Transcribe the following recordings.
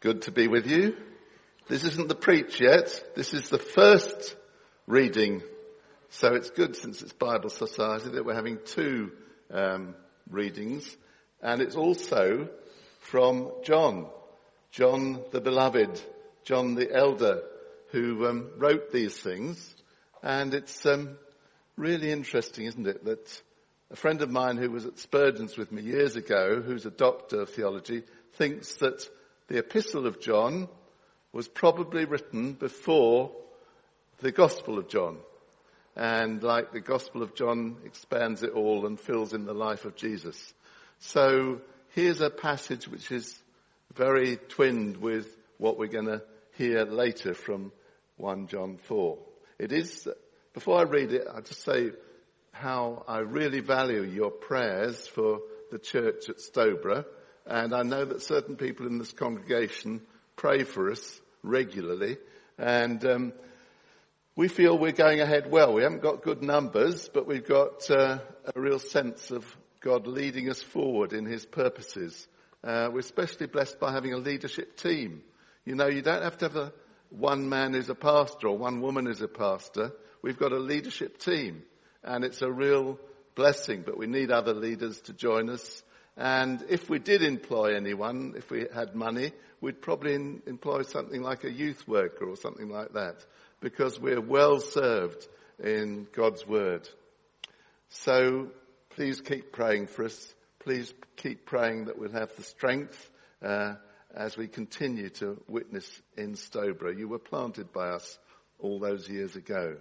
Good to be with you. This isn't the preach yet. This is the first reading. So it's good, since it's Bible Society, that we're having two readings. And it's also from John the beloved, John the elder, who wrote these things. And it's really interesting, isn't it, that a friend of mine who was at Spurgeon's with me years ago, who's a doctor of theology, thinks that the Epistle of John was probably written before the Gospel of John. And like the Gospel of John expands it all and fills in the life of Jesus. So here's a passage which is very twinned with what we're going to hear later from 1 John 4. It is, before I read it, I'll just say how I really value your prayers for the church at Stobra. And I know that certain people in this congregation pray for us regularly. And we feel we're going ahead well. We haven't got good numbers, but we've got a real sense of God leading us forward in his purposes. We're especially blessed by having a leadership team. You know, you don't have to have one man who's a pastor or one woman who's a pastor. We've got a leadership team, and it's a real blessing, but we need other leaders to join us. And if we did employ anyone, if we had money, we'd probably employ something like a youth worker or something like that, because we're well served in God's word. So please keep praying for us. Please keep praying that we'll have the strength as we continue to witness in Stobra. You were planted by us all those years ago.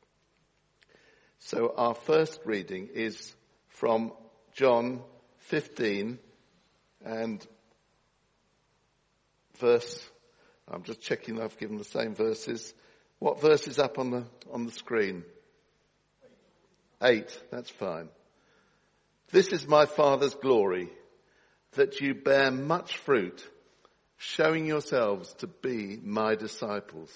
So our first reading is from John 15 and verse, I'm just checking I've given the same verses. What verse is up on the screen? 8, that's fine. This is my Father's glory, that you bear much fruit, showing yourselves to be my disciples.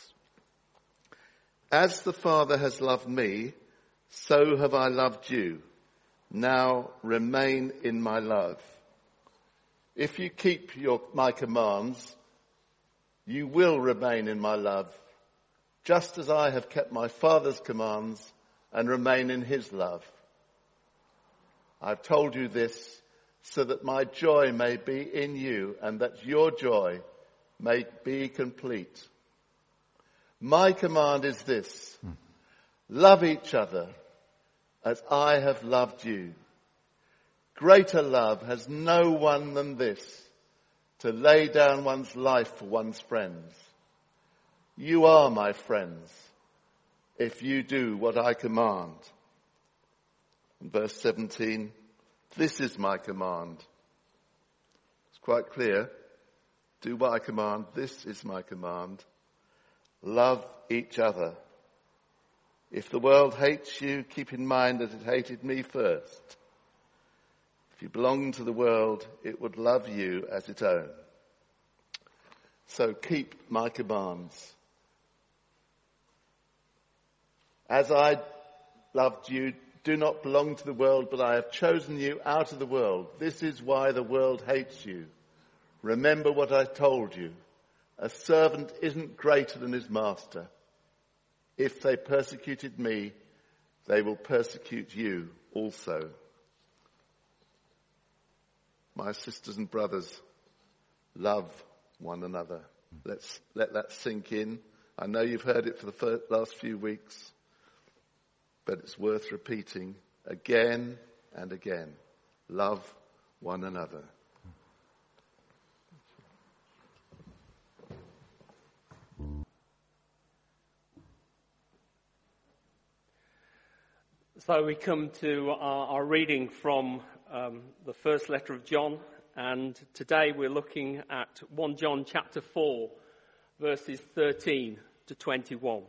As the Father has loved me, so have I loved you. Now remain in my love. If you keep my commands, you will remain in my love, just as I have kept my Father's commands and remain in his love. I've told you this so that my joy may be in you and that your joy may be complete. My command is this: love each other as I have loved you. Greater love has no one than this, to lay down one's life for one's friends. You are my friends if you do what I command. And verse 17, this is my command. It's quite clear. Do what I command. This is my command. Love each other. If the world hates you, keep in mind that it hated me first. If you belong to the world, it would love you as its own. So keep my commands. As I loved you, do not belong to the world, but I have chosen you out of the world. This is why the world hates you. Remember what I told you. A servant isn't greater than his master. If they persecuted me, they will persecute you also. My sisters and brothers, love one another. Let's let that sink in. I know you've heard it for the last few weeks, but it's worth repeating again and again. Love one another. So we come to our reading from the first letter of John, and today we're looking at 1 John chapter 4, verses 13 to 21.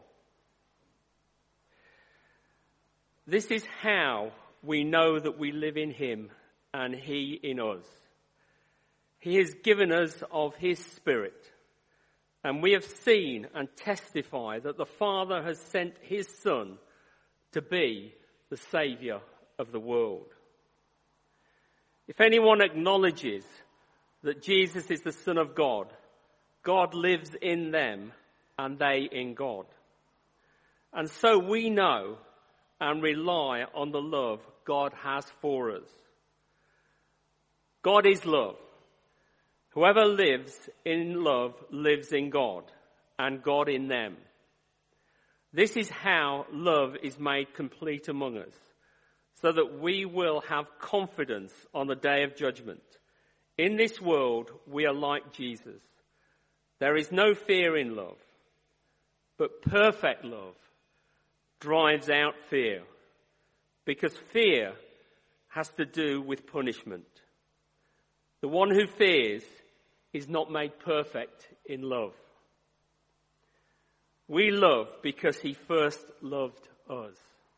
This is how we know that we live in him and he in us. He has given us of his Spirit, and we have seen and testify that the Father has sent his Son to be the Saviour of the world. If anyone acknowledges that Jesus is the Son of God, God lives in them and they in God. And so we know and rely on the love God has for us. God is love. Whoever lives in love lives in God, and God in them. This is how love is made complete among us, so that we will have confidence on the day of judgment. In this world, we are like Jesus. There is no fear in love, but perfect love drives out fear, because fear has to do with punishment. The one who fears is not made perfect in love. We love because he first loved us.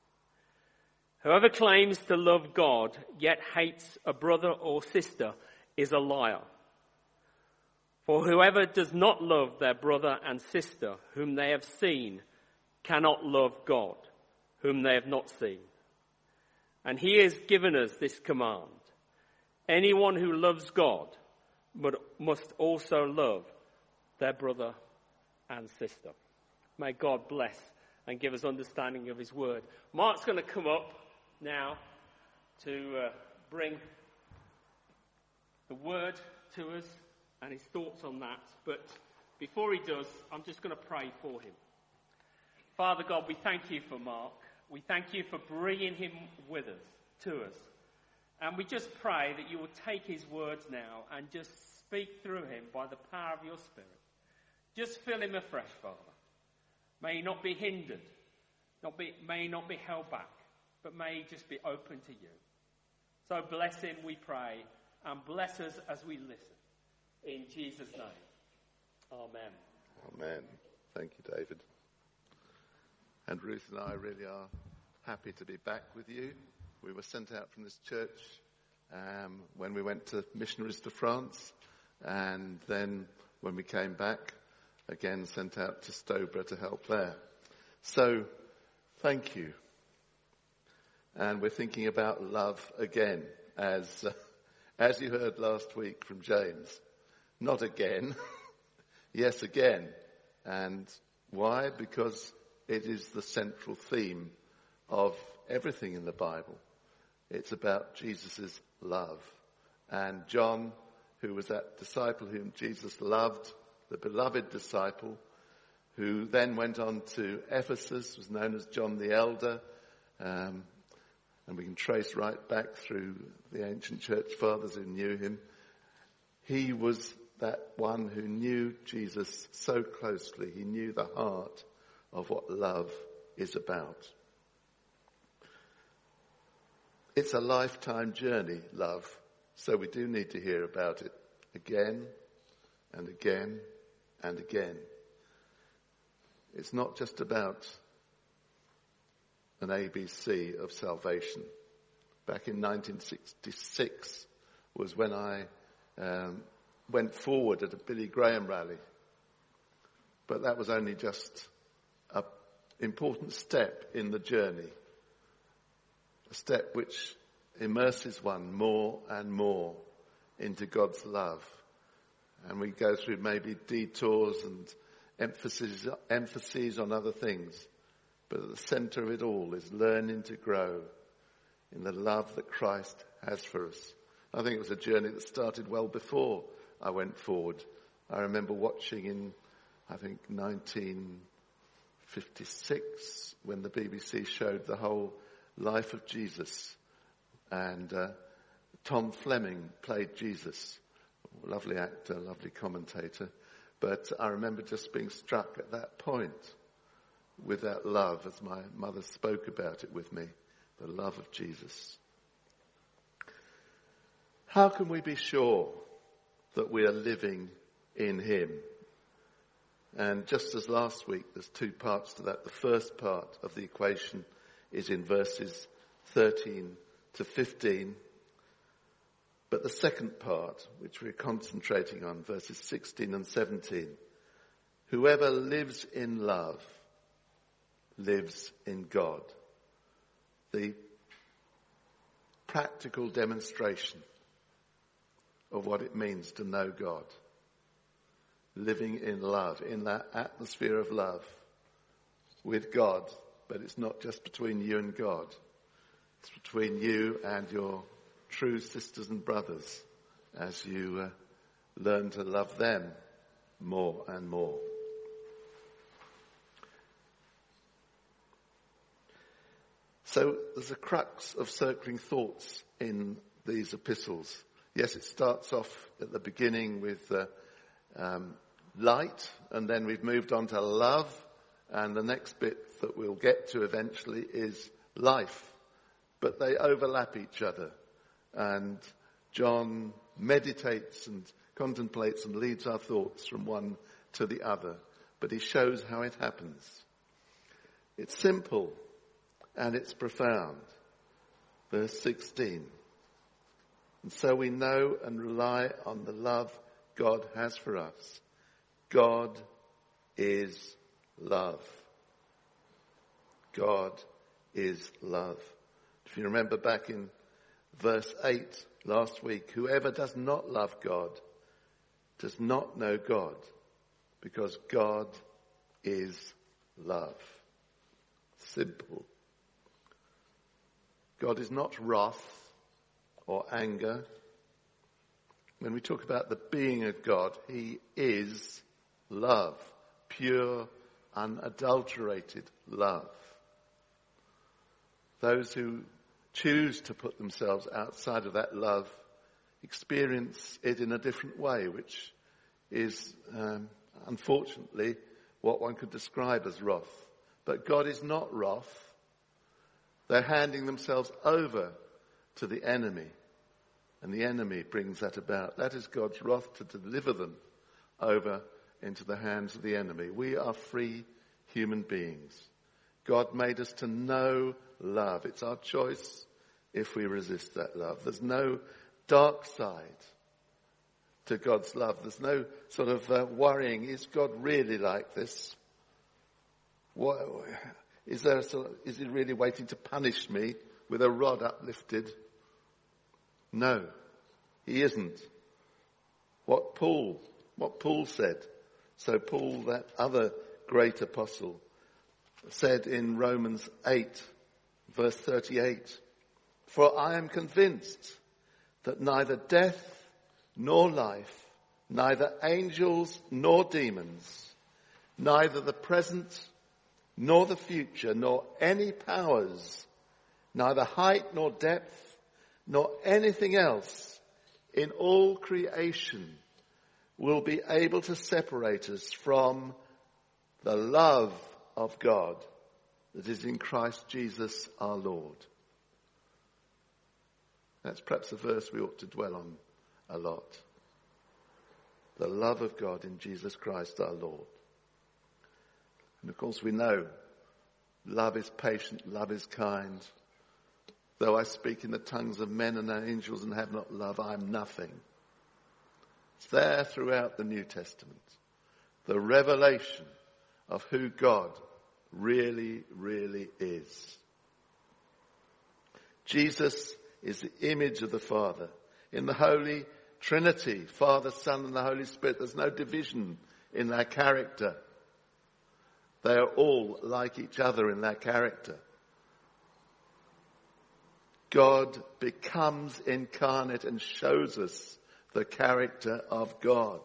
Whoever claims to love God yet hates a brother or sister is a liar. For whoever does not love their brother and sister whom they have seen cannot love God, whom they have not seen. And he has given us this command: anyone who loves God must also love their brother and sister. May God bless and give us understanding of his word. Mark's going to come up now to bring the word to us and his thoughts on that. But before he does, I'm just going to pray for him. Father God, we thank you for Mark. We thank you for bringing him with us, to us. And we just pray that you will take his words now and just speak through him by the power of your Spirit. Just fill him afresh, Father. May he not be hindered, may he not be held back, but may he just be open to you. So bless him, we pray, and bless us as we listen. In Jesus' name. Amen. Amen. Thank you, David. And Ruth and I really are happy to be back with you. We were sent out from this church when we went to missionaries to France, and then when we came back, again sent out to Stowborough to help there. So, thank you. And we're thinking about love again, as you heard last week from James. Not again, yes again. And why? Because it is the central theme of everything in the Bible. It's about Jesus' love. And John, who was that disciple whom Jesus loved, the beloved disciple, who then went on to Ephesus, was known as John the Elder, and we can trace right back through the ancient church fathers who knew him. He was that one who knew Jesus so closely. He knew the heart of what love is about. It's a lifetime journey, love, so we do need to hear about it again and again and again. It's not just about an ABC of salvation. Back in 1966 was when I went forward at a Billy Graham rally. But that was only just an important step in the journey. A step which immerses one more and more into God's love. And we go through maybe detours and emphases on other things. But at the center of it all is learning to grow in the love that Christ has for us. I think it was a journey that started well before I went forward. I remember watching in, 1956, when the BBC showed the whole life of Jesus. And Tom Fleming played Jesus. Lovely actor, lovely commentator. But I remember just being struck at that point with that love, as my mother spoke about it with me, the love of Jesus. How can we be sure that we are living in him? And just as last week, there's two parts to that. The first part of the equation is in verses 13 to 15. But the second part, which we're concentrating on, verses 16 and 17, whoever lives in love lives in God. The practical demonstration of what it means to know God. living in love, in that atmosphere of love with God. But it's not just between you and God. It's between you and your true sisters and brothers as you learn to love them more and more. So there's a crux of circling thoughts in these epistles. Yes, it starts off at the beginning with light, and then we've moved on to love, and the next bit that we'll get to eventually is life. But they overlap each other, and John meditates and contemplates and leads our thoughts from one to the other, but he shows how it happens. It's simple and it's profound. Verse 16. And so we know and rely on the love God has for us. God is love. God is love. If you remember back in verse 8 last week, whoever does not love God does not know God, because God is love. Simple. God is not wrath or anger. When we talk about the being of God, he is love, pure, unadulterated love. Those who choose to put themselves outside of that love experience it in a different way, which is unfortunately what one could describe as wrath. But God is not wrath. They're handing themselves over to the enemy, and the enemy brings that about. That is God's wrath, to deliver them over into the hands of the enemy. We are free human beings. God made us to know love. It's our choice if we resist that love. There's no dark side to God's love. There's no sort of worrying, is God really like this? What, is he really waiting to punish me with a rod uplifted? No, he isn't. What Paul said. So Paul, that other great apostle, said in Romans 8, verse 38, for I am convinced that neither death nor life, neither angels nor demons, neither the present nor the future, nor any powers, neither height nor depth, nor anything else in all creation will be able to separate us from the love of God that is in Christ Jesus our Lord. That's perhaps a verse we ought to dwell on a lot. The love of God in Jesus Christ our Lord. And of course we know love is patient, love is kind. Though I speak in the tongues of men and angels and have not love, I am nothing. It's there throughout the New Testament. The revelation of who God really, really is. Jesus is the image of the Father. In the Holy Trinity, Father, Son, and the Holy Spirit, there's no division in their character. They are all like each other in their character. God becomes incarnate and shows us the character of God.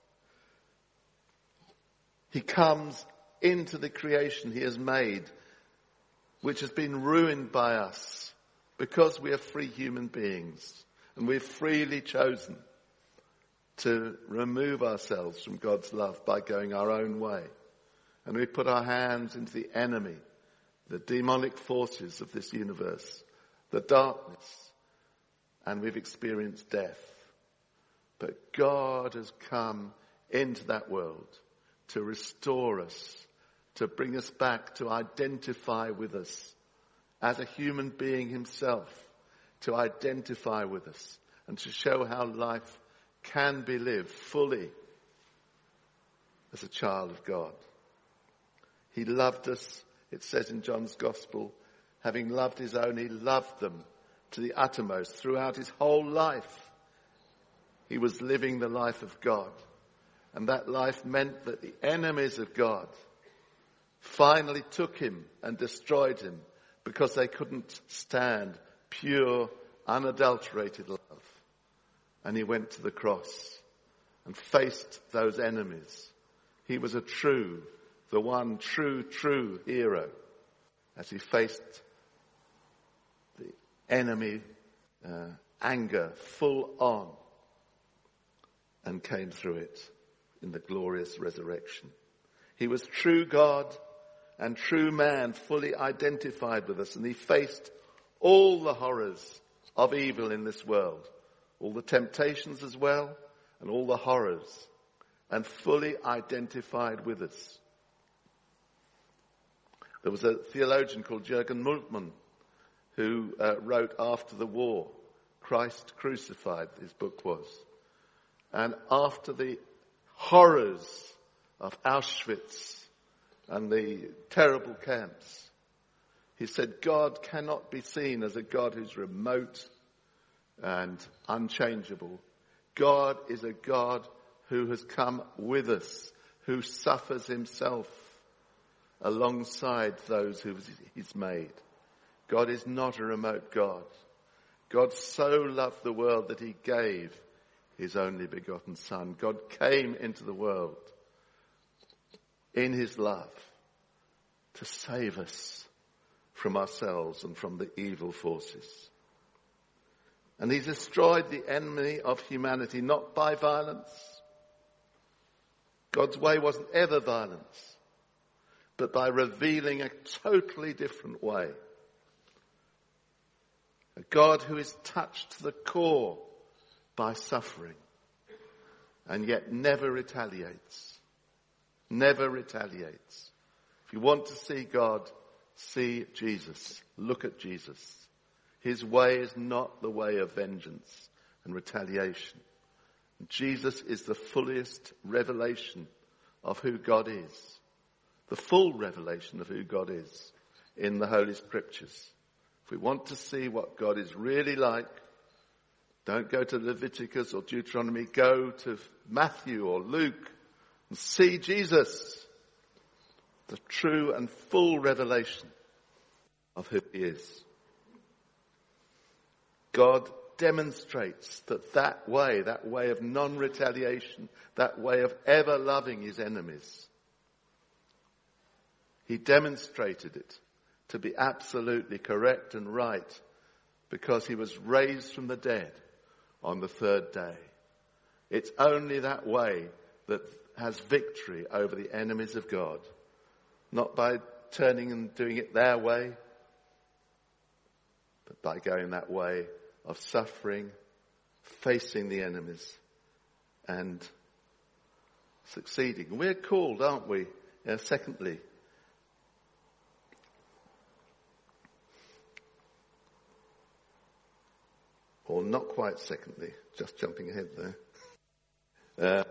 He comes into the creation he has made, which has been ruined by us because we are free human beings and we've freely chosen to remove ourselves from God's love by going our own way. And we put our hands into the enemy, the demonic forces of this universe, the darkness, and we've experienced death. But God has come into that world to restore us, to bring us back, to identify with us as a human being himself, to identify with us and to show how life can be lived fully as a child of God. He loved us, it says in John's Gospel, having loved his own, he loved them to the uttermost. Throughout his whole life, he was living the life of God. And that life meant that the enemies of God finally took him and destroyed him because they couldn't stand pure, unadulterated love. And he went to the cross and faced those enemies. He was the one true hero as he faced the enemy anger full on and came through it in the glorious resurrection. He was true God and true man, fully identified with us, and he faced all the horrors of evil in this world, all the temptations as well, and all the horrors, and fully identified with us. There was a theologian called Jürgen Moltmann who wrote after the war, Christ Crucified, his book was. And after the horrors of Auschwitz and the terrible camps, he said, God cannot be seen as a God who's remote and unchangeable. God is a God who has come with us, who suffers himself alongside those who he's made. God is not a remote God. God so loved the world that he gave his only begotten Son. God came into the world in his love to save us from ourselves and from the evil forces. And he destroyed the enemy of humanity, not by violence. God's way wasn't ever violence, but by revealing a totally different way. A God who is touched to the core by suffering and yet never retaliates. Never retaliates. If you want to see God, see Jesus. Look at Jesus. His way is not the way of vengeance and retaliation. Jesus is the fullest revelation of who God is. The full revelation of who God is in the Holy Scriptures. If we want to see what God is really like, don't go to Leviticus or Deuteronomy. Go to Matthew or Luke and see Jesus. The true and full revelation of who he is. God demonstrates that way of non-retaliation, that way of ever loving his enemies. He demonstrated it to be absolutely correct and right because he was raised from the dead on the third day. It's only that way that has victory over the enemies of God. Not by turning and doing it their way, but by going that way of suffering, facing the enemies, and succeeding. And we're called, aren't we? Secondly, or not quite secondly, just jumping ahead there.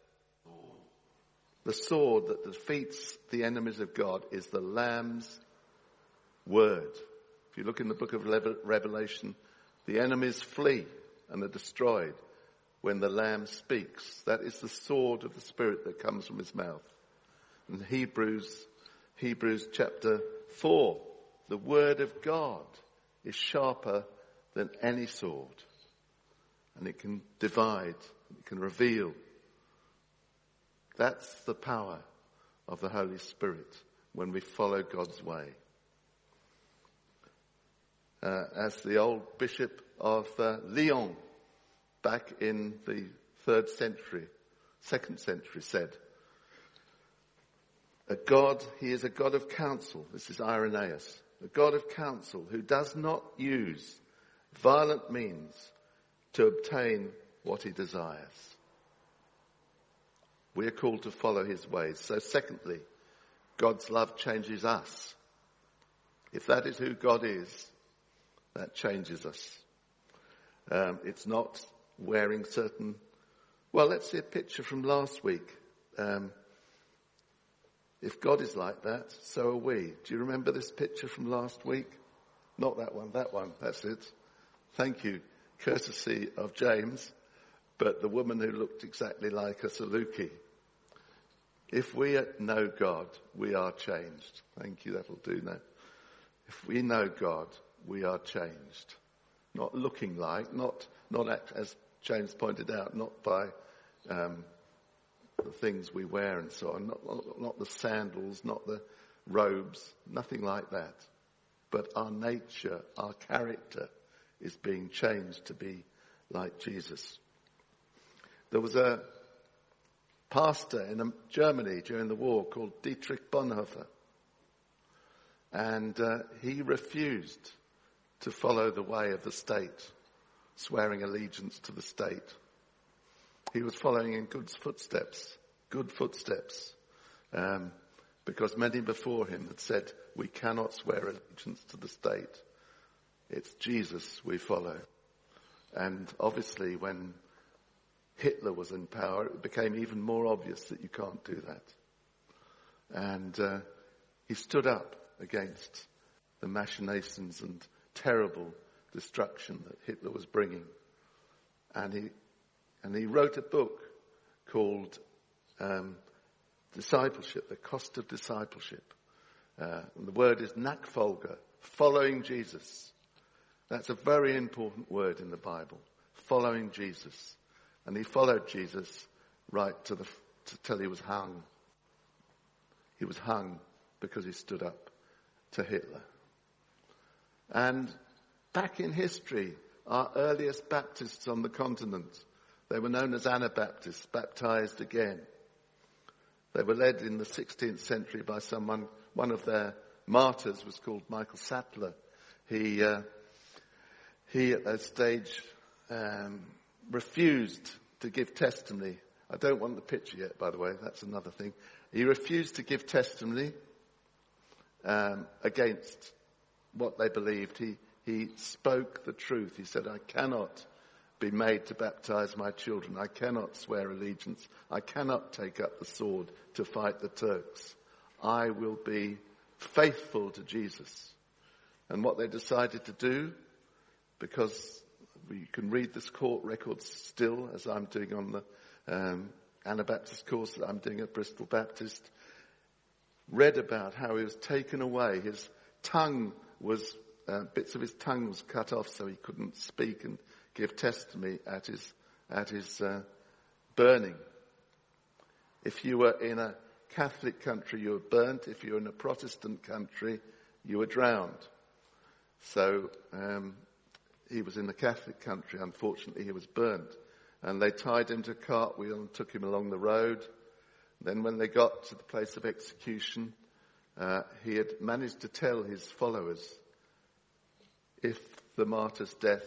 The sword that defeats the enemies of God is the Lamb's word. If you look in the book of Revelation, the enemies flee and are destroyed when the Lamb speaks. That is the sword of the Spirit that comes from his mouth. In Hebrews chapter 4, the word of God is sharper than any sword. And it can divide, it can reveal. That's the power of the Holy Spirit when we follow God's way. As the old bishop of Lyon back in the 2nd century said, he is a God of counsel. This is Irenaeus. A God of counsel who does not use violent means to obtain what he desires. We are called to follow his ways. So secondly, God's love changes us. If that is who God is, that changes us. It's not wearing certain... Well, let's see a picture from last week. If God is like that, so are we. Do you remember this picture from last week? Not that one, that's it. Thank you, courtesy of James, but the woman who looked exactly like a Saluki If we know God, we are changed. Thank you, that'll do now. If we know God, we are changed. Not looking like, not as James pointed out, not by the things we wear and so on, not the sandals, not the robes, nothing like that. But our nature, our character is being changed to be like Jesus. There was a pastor in Germany during the war called Dietrich Bonhoeffer. And he refused to follow the way of the state, swearing allegiance to the state. He was following in good footsteps, because many before him had said, we cannot swear allegiance to the state. It's Jesus we follow. And obviously when Hitler was in power, it became even more obvious that you can't do that. And he stood up against the machinations and terrible destruction that Hitler was bringing. And he wrote a book called Discipleship, The Cost of Discipleship. And the word is Nachfolger, following Jesus. That's a very important word in the Bible, following Jesus. And he followed Jesus right till he was hung. He was hung because he stood up to Hitler. And back in history, our earliest Baptists on the continent, they were known as Anabaptists, baptized again. They were led in the 16th century by someone, one of their martyrs was called Michael Sattler. He at that stage refused to give testimony. I don't want the picture yet, by the way, that's another thing. He refused to give testimony against what they believed. He spoke the truth. He said, I cannot be made to baptize my children. I cannot swear allegiance. I cannot take up the sword to fight the Turks. I will be faithful to Jesus. And what they decided to do, because you can read this court records still, as I'm doing on the Anabaptist course that I'm doing at Bristol Baptist, read about how he was taken away. His tongue was, bits of his tongue was cut off so he couldn't speak and give testimony at his burning. If you were in a Catholic country, you were burnt. If you were in a Protestant country, you were drowned. So he was in the Catholic country. Unfortunately, he was burnt. And they tied him to a cartwheel and took him along the road. Then when they got to the place of execution, he had managed to tell his followers, if the martyr's death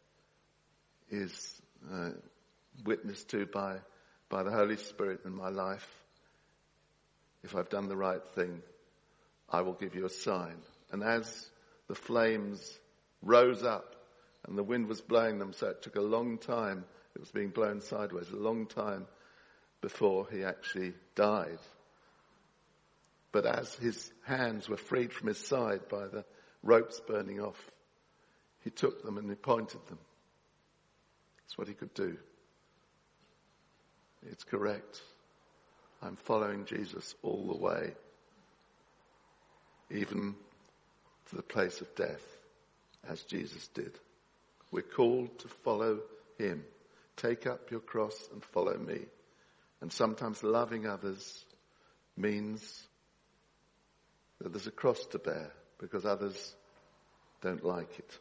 is witnessed to by the Holy Spirit in my life, if I've done the right thing, I will give you a sign. And as the flames rose up and the wind was blowing them, so it took a long time, it was being blown sideways, a long time before he actually died. But as his hands were freed from his side by the ropes burning off, he took them and he pointed them. That's what he could do. It's correct. I'm following Jesus all the way, even to the place of death, as Jesus did. We're called to follow him. Take up your cross and follow me. And sometimes loving others means that there's a cross to bear because others don't like it.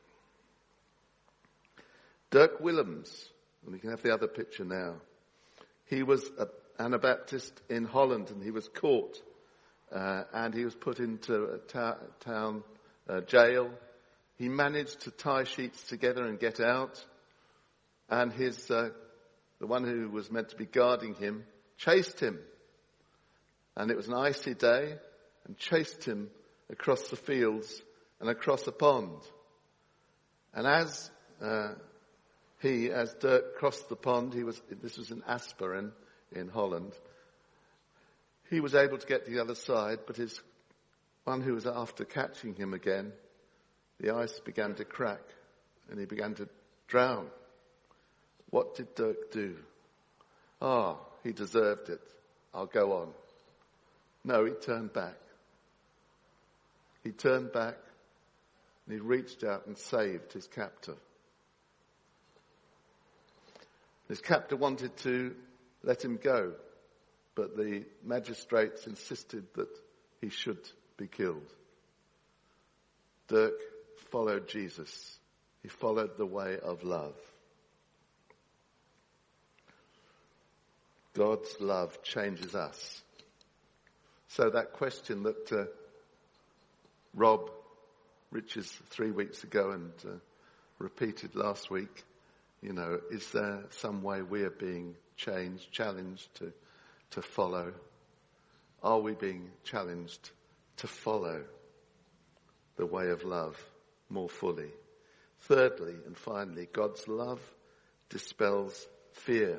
Dirk Willems, and we can have the other picture now. He was an Anabaptist in Holland and he was caught and he was put into a town jail. He managed to tie sheets together and get out, and the one who was meant to be guarding him chased him. And it was an icy day, and chased him across the fields and across a pond. And as Dirk crossed the pond, this was in Asperen in Holland, he was able to get to the other side, but his one who was after catching him again, the ice began to crack and he began to drown. What did Dirk do? He deserved it. I'll go on. No, he turned back. He turned back and he reached out and saved his captor. His captor wanted to let him go, but the magistrates insisted that he should be killed. Dirk followed Jesus. He followed the way of love. God's love changes us. So that question that Rob Riches 3 weeks ago and repeated last week, is there some way we are being challenged to follow? Are we being challenged to follow the way of love more fully? Thirdly and finally, God's love dispels fear.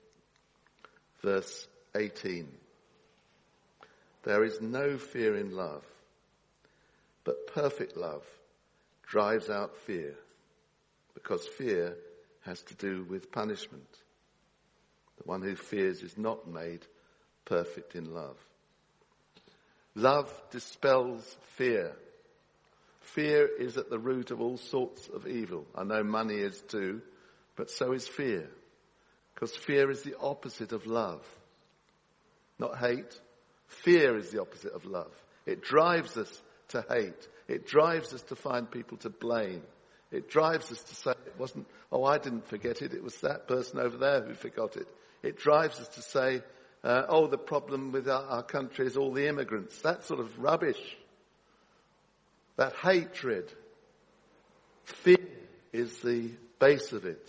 Verse 18. There is no fear in love, but perfect love drives out fear, because fear has to do with punishment. The one who fears is not made perfect in love. Love dispels fear. Fear is at the root of all sorts of evil. I know money is too, but so is fear. Because fear is the opposite of love. Not hate. Fear is the opposite of love. It drives us to hate. It drives us to find people to blame. It drives us to say it wasn't, I didn't forget it. It was that person over there who forgot it. It drives us to say, the problem with our country is all the immigrants. That sort of rubbish. That hatred. Fear is the base of it.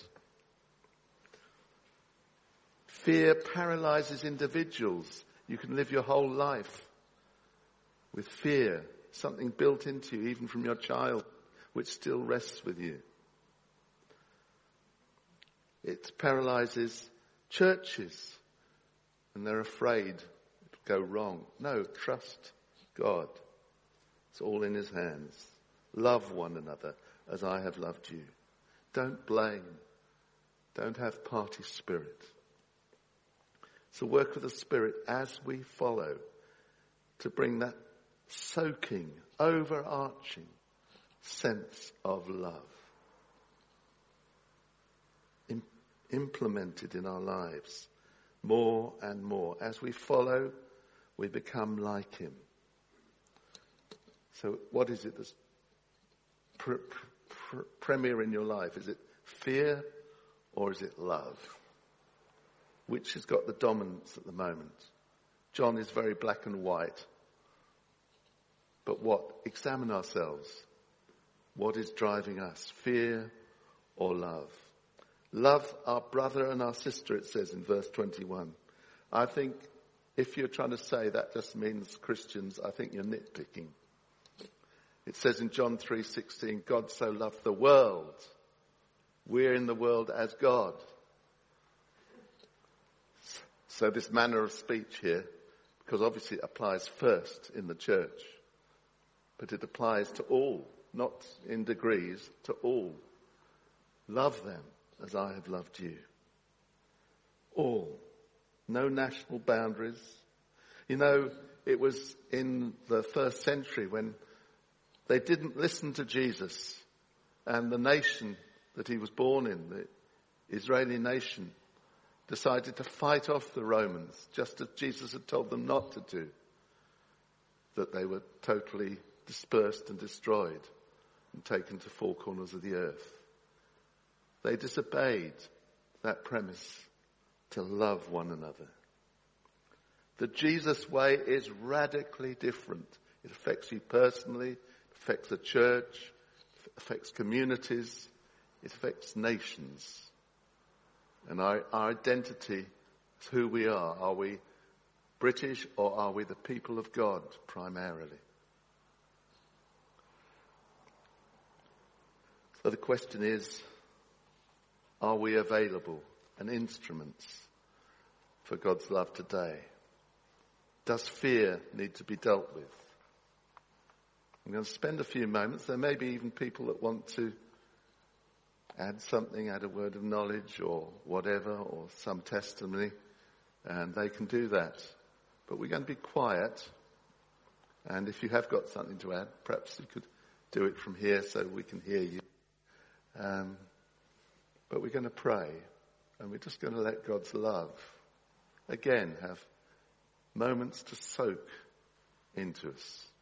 Fear paralyzes individuals. You can live your whole life with fear, something built into you, even from your child, which still rests with you. It paralyzes churches, and they're afraid it'll go wrong. No, trust God. It's all in his hands. Love one another as I have loved you. Don't blame. Don't have party spirit. It's the work of the Spirit as we follow to bring that soaking, overarching sense of love implemented in our lives more and more. As we follow, we become like him. So what is it that's premier in your life? Is it fear or is it love? Which has got the dominance at the moment? John is very black and white. But what? Examine ourselves. What is driving us? Fear or love? Love our brother and our sister, it says in verse 21. I think if you're trying to say that just means Christians, I think you're nitpicking. It says in John 3:16, God so loved the world. We're in the world as God. So this manner of speech here, because obviously it applies first in the church, but it applies to all, not in degrees, to all. Love them as I have loved you. All. No national boundaries. It was in the first century when they didn't listen to Jesus, and the nation that he was born in, the Israeli nation, decided to fight off the Romans, just as Jesus had told them not to do. That they were totally dispersed and destroyed and taken to four corners of the earth. They disobeyed that premise to love one another. The Jesus way is radically different. It affects you personally, it affects the church, it affects communities, it affects nations. And our identity is who we are. Are we British or are we the people of God primarily? So the question is, are we available and instruments for God's love today? Does fear need to be dealt with? I'm going to spend a few moments. There may be even people that want to add something, add a word of knowledge or whatever, or some testimony, and they can do that. But we're going to be quiet And if you have got something to add, perhaps you could do it from here so we can hear you. But we're going to pray, and we're just going to let God's love, again, have moments to soak into us.